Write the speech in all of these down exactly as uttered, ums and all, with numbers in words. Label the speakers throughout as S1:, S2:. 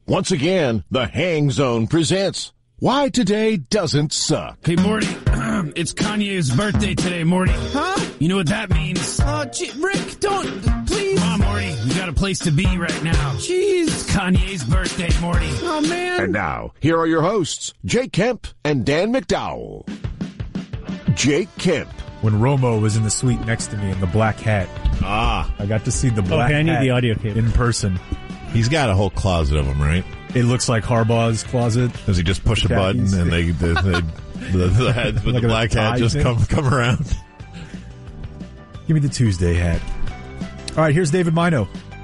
S1: Once again, the Hang Zone presents Why Today Doesn't Suck.
S2: Hey, Morty, it's Kanye's birthday today, Morty.
S3: Huh?
S2: You know what that means?
S3: Oh, gee, Rick, don't, please.
S2: Come on, Morty, we got a place to be right now.
S3: Jeez.
S2: It's Kanye's birthday, Morty.
S3: Oh, man.
S1: And now, here are your hosts, Jake Kemp and Dan McDowell. Jake Kemp.
S4: When Romo was in the suite next to me in the black hat.
S5: Ah.
S4: I got to see the black
S6: okay, I need
S4: hat
S6: the audio cable.
S4: in person.
S5: He's got a whole closet of them, right?
S4: It looks like Harbaugh's closet.
S5: Does he just push a button
S4: Khakis.
S5: and they, they, they the, the heads with
S4: Like
S5: the
S4: a
S5: black hat
S4: tie
S5: just
S4: thing?
S5: come come around?
S4: Give me the Tuesday hat. All right, here's David Mino.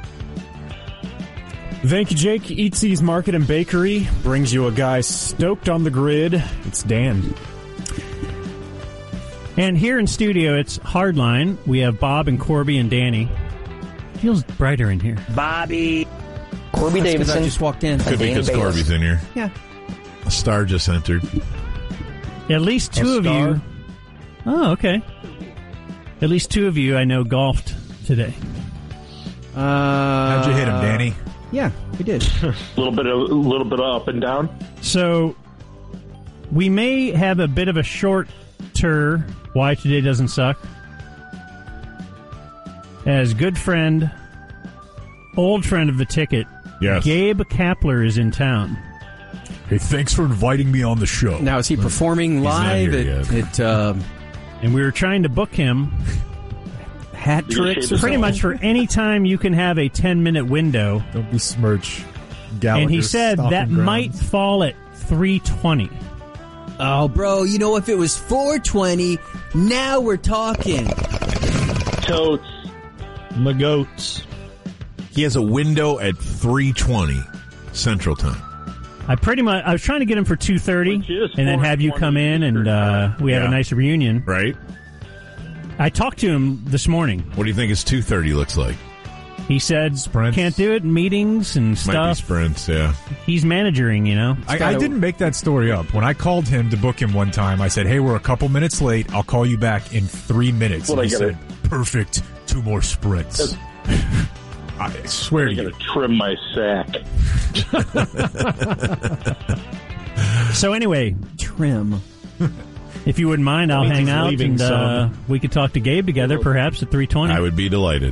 S6: Thank you, Jake. Eatsy's Market and Bakery brings you a guy stoked on the grid. It's Dan.
S7: And here in studio, it's Hardline. We have Bob and Corby and Danny. Feels brighter in here.
S8: Bobby. Corby Davidson.
S3: I just walked in.
S5: Could be because Corby's in here.
S3: Yeah.
S5: A star just entered.
S7: At least two
S6: A
S7: of
S6: star?
S7: you. Oh, okay. At least two of you I know golfed today.
S3: Uh,
S4: How'd you hit him, Danny?
S3: Yeah, we did.
S9: A little bit of, a little bit of up and down.
S7: So we may have a bit of a shorter Why Today Doesn't Suck. As good friend, old friend of the ticket,
S5: Yes.
S7: Gabe Kapler is in town.
S4: Hey, thanks for inviting me on the show.
S3: Now, is he performing live
S5: here
S3: at,
S5: yet.
S3: at uh,
S7: And we were trying to book him
S3: Hat Tricks or
S7: pretty
S3: something?
S7: much for any time you can have a ten-minute window.
S4: Don't besmirch Gallagher.
S7: And he said
S4: stomping
S7: that
S4: grounds.
S7: might fall at three twenty.
S3: Oh, bro, you know, if it was four twenty, now we're talking.
S9: Totes.
S6: My goats.
S5: He has a window at three twenty Central Time.
S7: I pretty much I was trying to get him for two thirty,
S9: Which is
S7: and then have you come in and uh, we have
S5: Yeah.
S7: a nice reunion.
S5: Right?
S7: I talked to him this morning.
S5: What do you think his two thirty looks like?
S7: He said
S4: Sprints.
S7: can't do it, meetings and
S5: Might be
S7: stuff.
S5: sprints, yeah.
S7: He's managing, you know.
S4: I, I didn't make that story up. When I called him to book him one time, I said, hey, we're a couple minutes late. I'll call you back in three minutes.
S9: Well,
S4: and he
S9: I gotta-
S4: said, perfect. Two more sprints. I swear
S9: I
S4: to
S9: gotta
S4: you.
S9: trim my sack.
S7: So anyway,
S3: Trim.
S7: if you wouldn't mind, I'll
S6: Means
S7: hang
S6: he's
S7: out
S6: leaving
S7: and uh,
S6: some.
S7: we could talk to Gabe together, perhaps at three twenty.
S5: I would be delighted.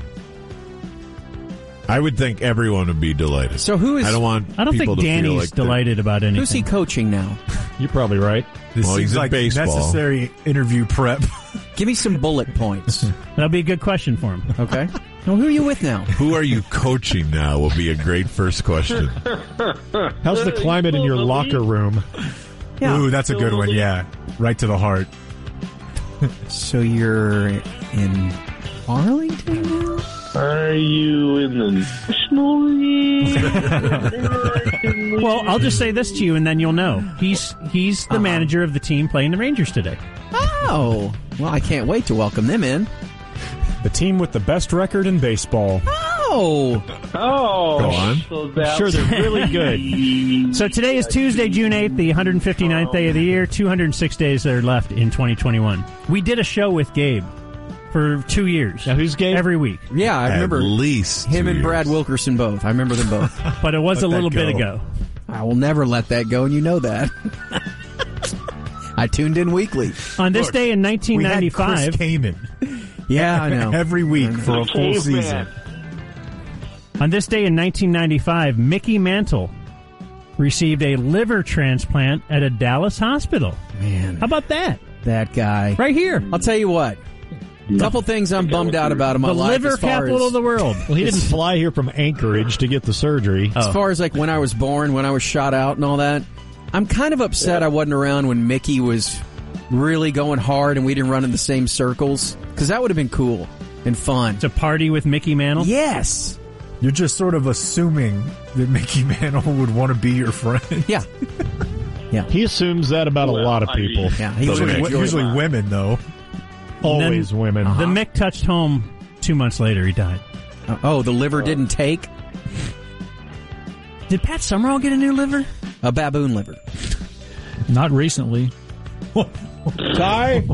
S5: I would think everyone would be delighted.
S3: So who is...
S5: I don't want
S7: I don't
S5: people
S7: think
S5: to feel
S7: Danny's
S5: like they're-
S7: delighted about anything.
S3: Who's he coaching now?
S6: You're probably right.
S4: This
S5: Well,
S4: seems
S5: he's in
S4: like
S5: baseball.
S4: necessary interview prep.
S3: Give me some bullet points.
S7: That'll be a good question for him.
S3: Okay. Now, who are you with now?
S5: Who are you coaching now will be a great first question.
S6: How's the climate in your locker room?
S3: Yeah.
S4: Ooh, that's a good one. Yeah. Right to the heart.
S3: So you're in Arlington now?
S9: Are you in the National League?
S7: Well, I'll just say this to you, and then you'll know. He's he's the
S3: Uh-huh.
S7: manager of the team playing the Rangers today.
S3: Oh. Well, I can't wait to welcome them in.
S6: The team with the best record in baseball.
S3: Oh.
S9: Oh.
S5: Go on.
S9: So that's
S6: Sure, they're really good.
S7: So today is Tuesday, June eighth, the one hundred fifty-ninth day of the year. two hundred six days are left in twenty twenty-one. We did a show with Gabe for two years.
S6: Now, who's Gabe?
S7: Every week.
S3: Yeah, I remember
S5: At least
S3: him
S5: two
S3: and
S5: years.
S3: Brad Wilkerson both. I remember them both.
S7: But it was
S4: Let
S7: a
S4: that
S7: little bit
S4: go.
S7: ago.
S3: I will never let that go, and you know that. I tuned in weekly.
S7: On this
S4: Look,
S7: day in
S4: We
S7: nineteen
S4: had
S7: ninety-five,
S4: Chris Kaman
S3: Yeah, I know.
S4: every week for a full
S9: Caveman.
S4: season.
S7: on this day in nineteen ninety-five, Mickey Mantle received a liver transplant at a Dallas hospital.
S3: Man,
S7: How about that?
S3: that guy.
S7: Right here.
S3: I'll tell you what. A couple things I'm bummed out about in my
S7: The
S3: life.
S7: liver
S3: as far
S7: capital
S3: as,
S7: of the world.
S6: Well, he didn't fly here from Anchorage to get the surgery.
S3: As far as like when I was born, when I was shot out and all that, I'm kind of upset I wasn't around when Mickey was really going hard and we didn't run in the same circles, because that would have been cool and fun.
S7: To party with Mickey Mantle?
S3: Yes.
S4: You're just sort of assuming that Mickey Mantle would want to be your friend.
S3: Yeah. Yeah.
S6: He assumes that about a
S9: Well,
S6: lot of
S9: I mean-
S6: people.
S3: Yeah. He
S5: Doesn't
S3: would
S5: it?
S3: enjoy
S4: Usually
S3: that.
S4: women, though.
S6: Always women.
S7: The Mick touched home two months later. He died.
S3: Oh, the liver didn't take?
S7: Did Pat Summerall get a new liver?
S3: A baboon liver.
S6: Not recently. Ty?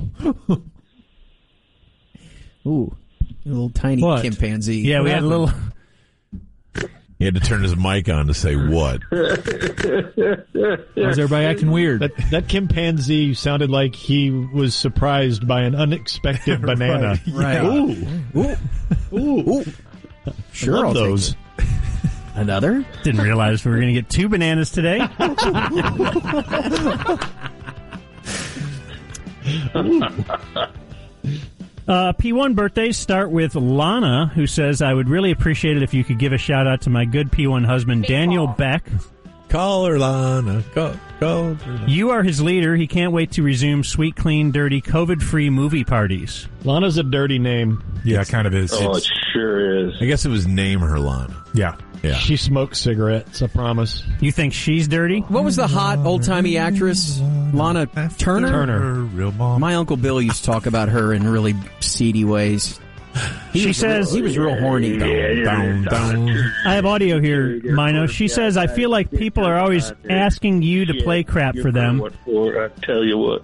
S3: Ooh. A little tiny
S7: What?
S3: chimpanzee.
S7: Yeah, we had a little.
S5: He had to turn his mic on to say what.
S10: How's everybody acting weird?
S11: That, that chimpanzee sounded like he was surprised by an unexpected banana.
S3: Right.
S11: Ooh.
S3: Ooh. Ooh. Ooh. Sure,
S11: I love
S3: I'll take
S11: those.
S3: it. Another?
S7: Didn't realize we were going to get two bananas today. Uh, P one birthdays start with Lana, who says, I would really appreciate it if you could give a shout out to my good P one husband, Daniel Beck.
S5: Call her, Lana. Call, call her.
S7: You are his leader. He can't wait to resume sweet, clean, dirty, COVID-free movie parties.
S11: Lana's a dirty name.
S4: Yeah, it kind of is.
S9: Oh, it sure is.
S5: I guess it was name her Lana.
S4: Yeah.
S5: Yeah.
S11: She smokes cigarettes, I promise.
S7: You think she's dirty?
S3: What was the hot old-timey actress? Lana Turner?
S11: Turner.
S4: Real mom.
S3: My Uncle Bill used to talk about her in really seedy ways. He
S7: She
S3: was
S7: says-
S3: real, he was real horny.
S5: Down, down.
S7: I have audio here, Mino. She says, I feel like people are always asking you to play crap for them.
S9: What for? I tell you what.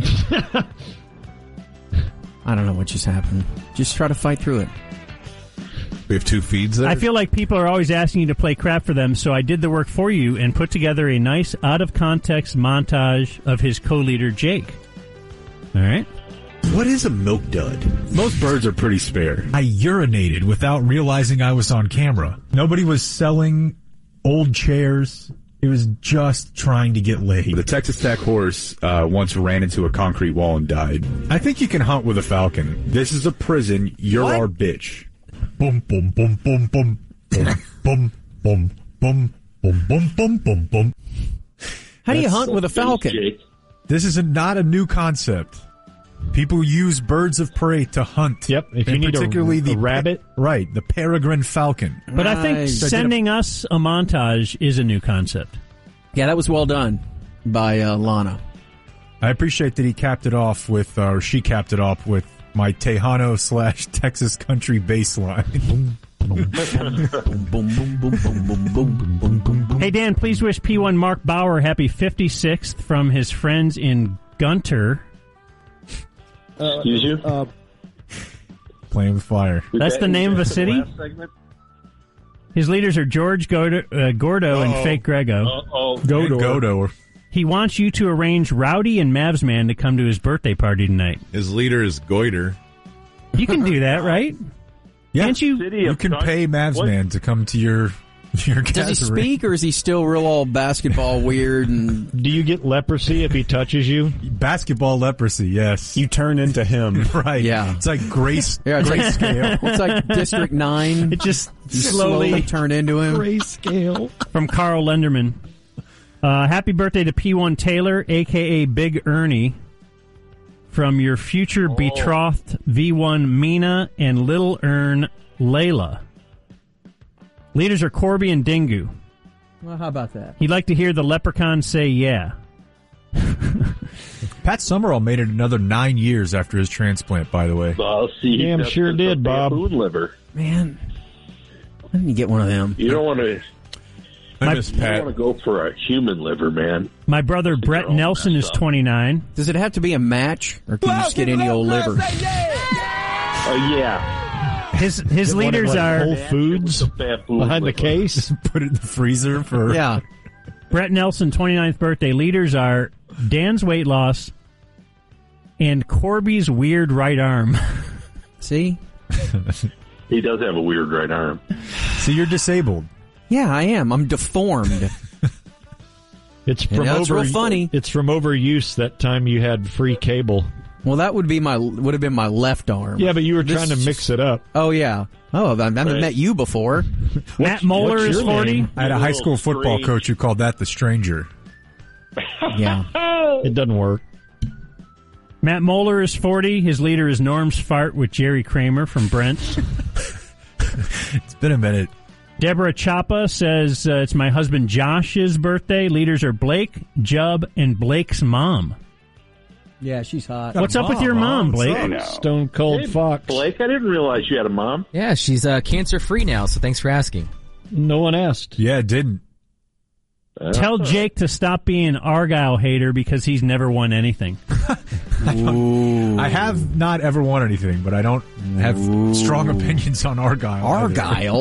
S3: I don't know what just happened. Just try to fight through it.
S5: We have two feeds there.
S7: I feel like people are always asking you to play crap for them, so I did the work for you and put together a nice out-of-context montage of his co-leader, Jake. All right?
S10: What is a milk dud? Most birds are pretty spare.
S4: I urinated without realizing I was on camera. Nobody was selling old chairs. It was just trying to get laid.
S10: The Texas Tech horse uh, once ran into a concrete wall and died.
S4: I think you can hunt with a falcon.
S10: This is a prison. You're
S3: What?
S10: our bitch.
S4: Boom, boom, boom, boom, boom, boom, boom, boom, boom, boom, boom, boom, boom, boom.
S3: How do you hunt with a falcon?
S9: Jake.
S4: This is a, not a new concept. People use birds of prey to hunt.
S11: Yep, if you
S4: And
S11: need a-
S4: particularly
S11: a
S4: the
S11: rabbit.
S4: right? The peregrine falcon.
S7: But I think
S3: Nice.
S7: sending us a montage is a new concept.
S3: Yeah, that was well done by uh, Lana.
S4: I appreciate that he capped it off with, uh, or she capped it off with my Tejano slash Texas country bass line.
S3: Boom, boom, boom, boom, boom, boom, boom, boom, boom, boom.
S7: Hey, Dan, please wish P one Mark Bauer happy fifty-sixth from his friends in Gunter.
S9: Excuse you?
S6: Uh,
S4: Playing with fire.
S7: That's the name of a
S9: Is that the
S7: city?
S9: last segment?
S7: His leaders are George Gordo, uh, Gordo and
S5: Uh-oh.
S7: Fake Grego.
S9: Uh-oh.
S4: Godor. Godor.
S7: He wants you to arrange Rowdy and Mavsman to come to his birthday party tonight.
S5: His leader is Goiter.
S7: You can do that, right?
S4: Yeah.
S7: Can't you?
S9: City
S4: You
S9: of
S4: can
S9: Con-
S4: pay Mavsman to come to your your
S3: Does he
S4: gathering.
S3: speak, or is he still real all basketball weird? And
S11: Do you get leprosy if he touches you?
S4: Basketball leprosy, yes.
S6: you turn into him.
S4: right.
S3: Yeah.
S4: It's like grace,
S3: yeah, it's like,
S4: grayscale.
S3: it's like District Nine.
S7: It just
S3: You slowly,
S7: slowly
S3: turn into him.
S11: Grayscale.
S7: from Carl Lenderman. Uh, happy birthday to P one Taylor, a k a. Big Ernie, from your future betrothed V one Mina and Little Ern Layla. Leaders are Corby and Dingu.
S3: Well, how about that?
S7: He'd like to hear the leprechaun say yeah.
S4: Pat Summerall made it another nine years after his transplant, by the way.
S9: I'll see.
S11: Damn
S9: That's
S11: sure
S9: just
S11: did,
S9: a
S11: Bob.
S9: baboon liver.
S3: Man, I need to get one of them.
S9: You don't want to.
S5: I miss
S9: You don't
S5: Pat.
S9: want to go for a human liver, man.
S7: My brother Brett
S9: all
S7: Nelson is
S9: messed up.
S7: twenty-nine.
S3: Does it have to be a match, or can you just get any old liver?
S9: Oh yeah.
S7: His his
S11: Get one at,
S7: leaders
S11: like,
S7: are
S11: Whole Foods
S9: Baboon
S11: behind the
S9: liver.
S11: case.
S4: Put it in the freezer for...
S3: Yeah.
S7: Brett Nelson, twenty-ninth birthday. Leaders are Dan's weight loss and Corby's weird right arm.
S3: See?
S9: He does have a weird right arm.
S4: So you're disabled.
S3: Yeah, I am. I'm deformed.
S11: It's from
S3: know, it's
S11: over.
S3: real funny.
S11: It's from overuse. That time you had free cable.
S3: Well, that would be my would have been my left arm.
S11: Yeah, but you were
S3: This
S11: trying to
S3: is
S11: mix it up.
S3: Oh yeah. Oh, I haven't
S9: Right.
S3: met you before.
S7: Matt Moeller
S11: what's
S7: is
S11: your
S7: forty.
S11: name?
S4: I had a high school football
S9: strange.
S4: coach who called that the stranger.
S3: Yeah.
S11: It doesn't work.
S7: Matt Moeller is forty. His leader is Norm's Fart with Jerry Kramer from Brent's.
S4: It's been a minute.
S7: Deborah Chapa says, uh, it's my husband Josh's birthday. Leaders are Blake, Jub, and Blake's mom.
S3: Yeah, she's hot.
S7: What's up with your mom, Blake?
S11: Stone Cold
S9: Hey,
S11: Fox.
S9: Blake, I didn't realize you had a mom.
S12: Yeah, she's uh, cancer-free now, so thanks for asking.
S11: No one asked.
S4: Yeah, it didn't.
S7: Tell Jake to stop being an Argyle hater because he's never won anything.
S3: Ooh.
S4: I have not ever won anything, but I don't have
S3: Ooh.
S4: strong opinions on Argyle. either.
S3: Argyle.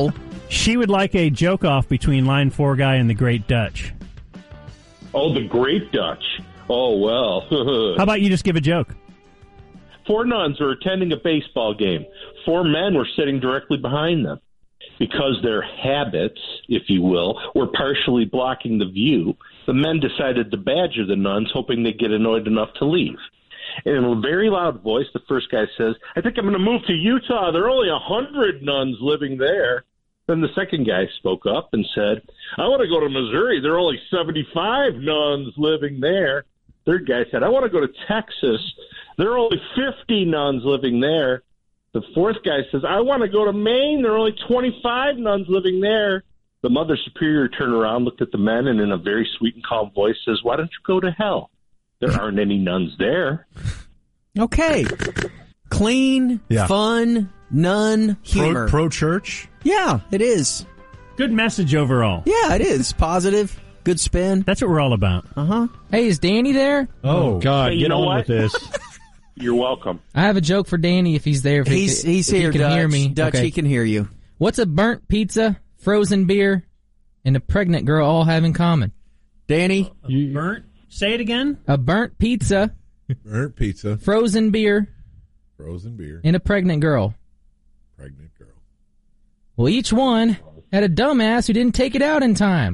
S7: She would like a joke off between line four guy and the Great Dutch.
S9: Oh, the Great Dutch. Oh, well.
S7: How about you just give a joke?
S9: Four nuns were attending a baseball game. Four men were sitting directly behind them. Because their habits, if you will, were partially blocking the view, the men decided to badger the nuns, hoping they'd get annoyed enough to leave. And in a very loud voice, the first guy says, I think I'm going to move to Utah. There are only a hundred nuns living there. Then the second guy spoke up and said, I want to go to Missouri. There are only seventy-five nuns living there. Third guy said, I want to go to Texas. There are only fifty nuns living there. The fourth guy says, I want to go to Maine. There are only twenty-five nuns living there. The Mother Superior turned around, looked at the men, and in a very sweet and calm voice says, why don't you go to hell? There aren't any nuns there.
S3: Okay. Clean,
S4: Yeah.
S3: fun, nun, humor.
S4: Pro, pro church?
S3: Yeah, it is.
S7: Good message overall.
S3: Yeah, it is. Positive, good spin.
S7: That's what we're all about.
S3: Uh-huh.
S12: Hey, is Danny there?
S11: Oh, God,
S9: Hey, you
S11: get
S9: know
S11: on
S9: what?
S11: with this.
S9: You're welcome.
S12: I have a joke for Danny if he's there. If he
S3: He's
S12: can-
S3: he's
S12: if
S3: here,
S12: he can
S3: Dutch.
S12: hear me.
S3: Dutch,
S12: Okay.
S3: he can hear you.
S12: What's a burnt pizza, frozen beer, and a pregnant girl all have in common?
S3: Danny?
S11: You,
S7: Burnt? Say it again.
S12: A burnt pizza,
S5: Burnt pizza,
S12: frozen beer,
S5: frozen beer,
S12: and a pregnant girl.
S5: pregnant girl.
S12: Well, each one had a dumbass who didn't take it out in time.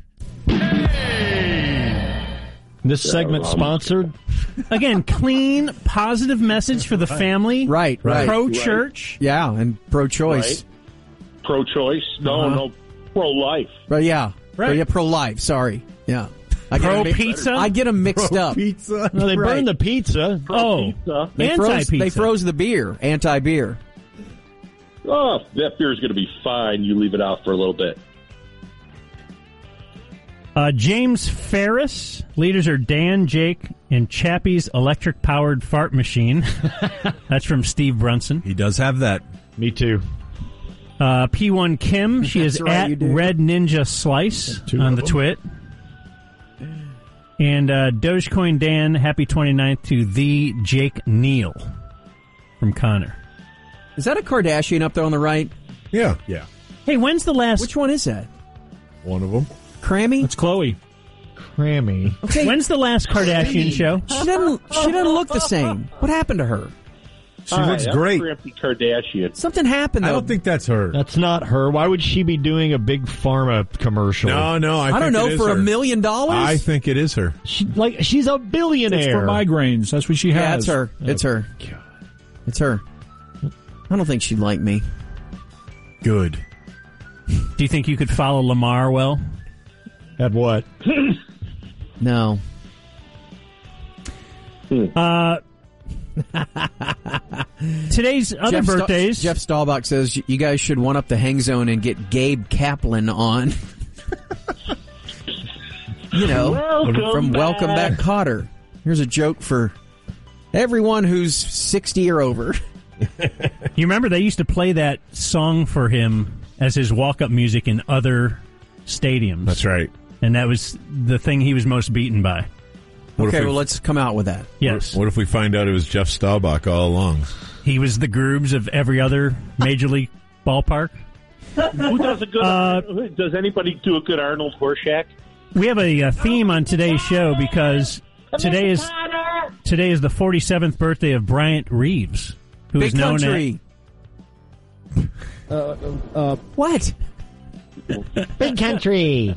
S11: this segment sponsored.
S7: Again, clean, positive message for the family.
S3: Right, right.
S7: Pro-church.
S3: Yeah, and pro-choice.
S9: Right. Pro-choice? No,
S3: Uh-huh.
S9: no. Pro-life.
S3: But yeah.
S7: Right.
S3: Pro, yeah, pro-life, sorry. Yeah. I get 'em mi-
S7: Pro-pizza?
S3: I get them mixed up.
S4: Pizza?
S11: No, they
S3: Right.
S11: burned the pizza.
S7: Oh,
S9: Pizza.
S3: They froze,
S7: anti-pizza.
S3: they froze the beer. Anti-beer.
S9: Oh, that beer's going to be fine. You leave it out for a little bit.
S7: Uh, James Ferris. Leaders are Dan, Jake, and Chappie's electric-powered fart machine. That's from Steve Brunson.
S4: He does have that.
S11: Me too.
S7: Uh, P one Kim. She
S3: That's
S7: is
S3: right, you
S7: at
S3: do.
S7: Red Ninja Slice
S11: Two
S7: on
S11: of
S7: the
S11: them.
S7: twit. And uh, Dogecoin Dan, happy twenty-ninth to the Jake Neal from Connor.
S3: Is that a Kardashian up there on the right?
S5: Yeah,
S4: Yeah.
S7: Hey, when's the last...
S3: Which one is that?
S5: one of them.
S3: Crammy?
S7: It's Chloe.
S11: Crammy.
S3: Okay.
S7: When's the last Kardashian show?
S3: She doesn't. She doesn't look the same. What happened to her?
S4: She
S9: Hi,
S4: looks
S9: I'm
S4: great.
S9: Crampy Kardashian.
S3: Something happened. Though.
S4: I don't think that's her.
S11: That's not her. Why would she be doing a big pharma commercial?
S5: No, no, I,
S3: I don't
S5: think
S3: know
S5: it is
S3: for a
S5: her.
S3: million dollars.
S5: I think it is her.
S11: She, like she's a billionaire.
S2: It's for migraines. That's what she has.
S3: Yeah, it's her. It's her. It's her. I don't think she'd like me.
S4: Good.
S7: Do you think you could follow Lamar well?
S11: At what?
S3: No.
S7: Uh, today's other
S3: Jeff Sta-
S7: birthdays.
S3: Jeff Staubach says you guys should one up the hang zone and get Gabe Kaplan on. You know,
S9: Welcome
S3: from
S9: back.
S3: Welcome Back, Cotter. Here's a joke for everyone who's sixty or over.
S7: You remember they used to play that song for him as his walk-up music in other stadiums.
S5: That's right.
S7: And that was the thing he was most beaten by.
S5: What
S3: Okay,
S5: if we,
S3: well, let's come out with that.
S7: Yes.
S5: What if we find out it was Jeff Staubach all along?
S7: He was the Groobs of every other major league ballpark.
S9: Who does a good?
S7: Uh,
S9: does anybody do a good Arnold Horshack?
S7: We have a, uh theme on today's show because today is today is the forty-seventh birthday of Bryant Reeves, who
S3: Big
S7: is known
S3: country.
S11: Uh, uh,
S3: What?
S11: big country.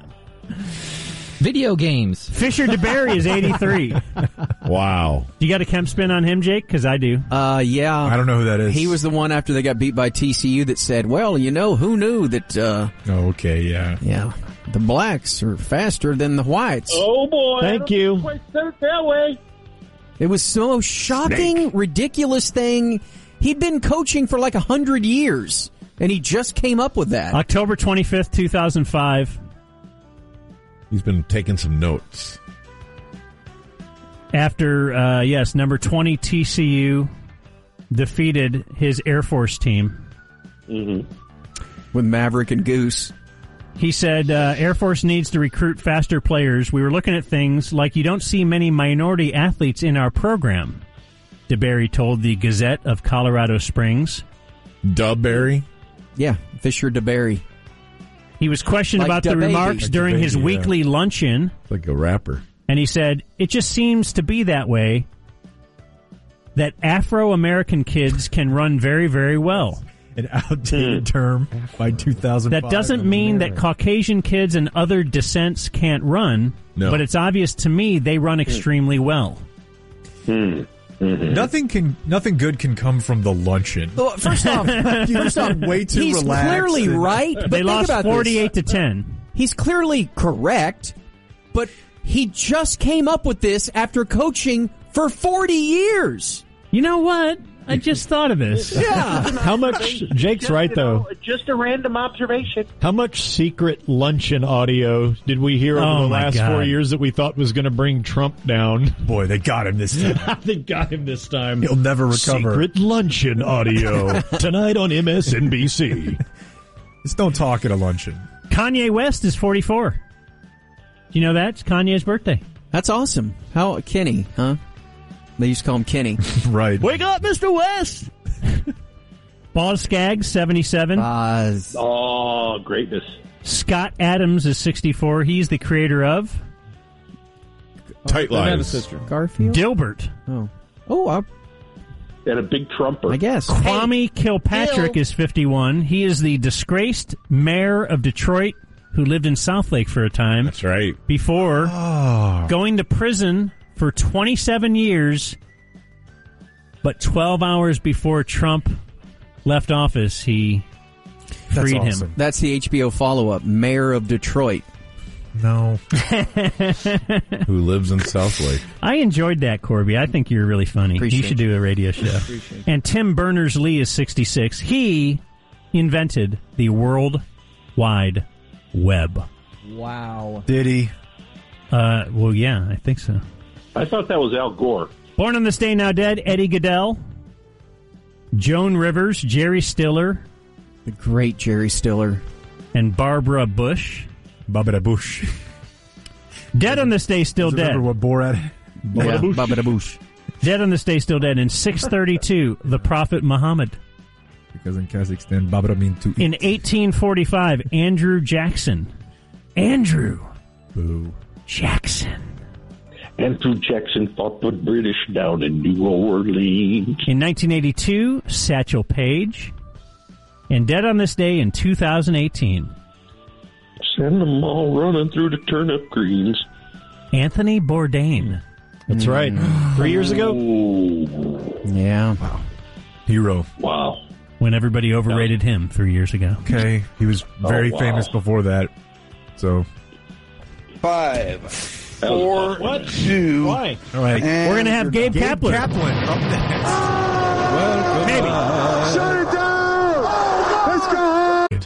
S12: Video games.
S7: as Fisher DeBerry is eighty-three.
S5: Wow.
S7: You got a Kemp spin on him, Jake? Because I do.
S3: Uh, yeah.
S4: I don't know who that is.
S3: He was the one after they got beat by T C U that said, well, you know, who knew that, uh,
S4: Oh, okay, yeah.
S3: yeah, the blacks are faster than the whites.
S9: Oh boy!
S11: Thank
S9: I don't
S11: you.
S9: Quite said it that way.
S3: It was the most shocking, ridiculous thing. He'd been coaching for like a hundred years, and he just came up with that.
S7: October twenty-fifth, two thousand five.
S5: He's been taking some notes.
S7: After, uh, yes, number twenty T C U defeated his Air Force team.
S9: Mm-hmm.
S3: With Maverick and Goose.
S7: He said, uh, Air Force needs to recruit faster players. We were looking at things like you don't see many minority athletes in our program, DeBerry told the Gazette of Colorado Springs.
S5: Dubberry?
S3: Yeah, Fisher DeBerry.
S7: He was questioned
S3: Like
S7: about
S3: da
S7: the
S3: baby.
S7: remarks
S5: Like
S7: during
S5: da
S7: his
S5: baby, yeah.
S7: weekly luncheon,
S5: Like a rapper.
S7: and he said, "It just seems to be that way, that Afro-American kids can run very, very well.
S4: An outdated term by two thousand five.
S7: That doesn't mean that Caucasian kids and other descents can't run,
S5: No.
S7: but it's obvious to me they run extremely well."
S4: Nothing can, nothing good can come from the luncheon.
S3: Well, first off,
S4: first off, way too
S3: he's
S4: relaxed.
S3: clearly
S4: and-
S3: right. But
S7: They
S3: think
S7: lost
S3: about this.
S7: forty-eight to ten.
S3: He's clearly correct, but he just came up with this after coaching for forty years.
S7: You know what? I just thought of this.
S3: Yeah.
S11: How much? Jake's right, though.
S8: Just a random observation.
S11: How much secret luncheon audio did we hear over
S7: Oh,
S11: the
S7: my
S11: last
S7: God.
S11: four years that we thought was going to bring Trump down?
S4: Boy, they got him this time.
S11: They got him this time.
S4: He'll never recover.
S11: Secret luncheon audio tonight on M S N B C.
S4: Just don't talk at a luncheon.
S7: Kanye West is forty-four. Do you know that? It's Kanye's birthday.
S3: That's awesome. How Kenny, huh? They used to call him Kenny.
S4: Right.
S7: Wake up, Mister West! Boz Scaggs, seventy-seven.
S3: Boz.
S9: Oh, greatness.
S7: Scott Adams is sixty-four. He's the creator of
S5: Tight
S13: They had a
S5: Lies.
S13: sister.
S3: Garfield?
S7: Dilbert.
S3: Oh. Oh, I,
S9: And a big trumper.
S3: I guess.
S7: Kwame Kilpatrick
S3: Gil.
S7: is fifty-one. He is the disgraced mayor of Detroit who lived in Southlake for a time
S5: That's right.
S7: before
S4: Oh.
S7: going to prison for twenty-seven years, but twelve hours before Trump left office, he
S4: That's
S7: freed
S4: awesome.
S7: him.
S3: That's the H B O follow-up, Mayor of Detroit.
S4: No.
S5: Who lives in Southlake.
S7: I enjoyed that, Corby. I think you're really funny.
S3: Appreciate
S7: you should
S3: you.
S7: do a radio show. And Tim Berners-Lee is sixty-six. He invented the World Wide Web.
S12: Wow.
S4: Did he?
S7: Uh, well, yeah, I think so.
S9: I thought that was Al Gore.
S7: Born on this day, now dead, Eddie Goodell, Joan Rivers, Jerry Stiller,
S3: The great Jerry Stiller.
S7: and Barbara Bush.
S4: Baba Bush.
S7: Dead on this day, still dead.
S4: Remember what Borat?
S3: Yeah, Baba da Bush.
S7: Dead on this day, still dead. In six thirty-two, the Prophet Muhammad.
S4: Because in Kazakhstan, Baba means to eat.
S7: In eighteen forty-five, Andrew Jackson. Andrew
S4: Boo.
S7: Jackson.
S9: Andrew Jackson fought the British down in New Orleans.
S7: In nineteen eighty-two, Satchel Paige. And dead on this day in two thousand eighteen,
S9: Send them all running through the turnip greens.
S7: Anthony Bourdain.
S11: That's right. Three years ago?
S9: Oh,
S3: Yeah.
S4: Hero.
S9: wow.
S7: When everybody overrated him three years ago.
S4: Okay. He was very
S9: Oh, wow.
S4: famous before that. So.
S14: Five,
S9: That was
S14: four,
S9: a tough one.
S14: two.
S11: Why?
S4: All right.
S14: and
S7: We're going to have Gabe
S4: Gabe
S7: Kaplan.
S4: Kaplan up next.
S7: Maybe.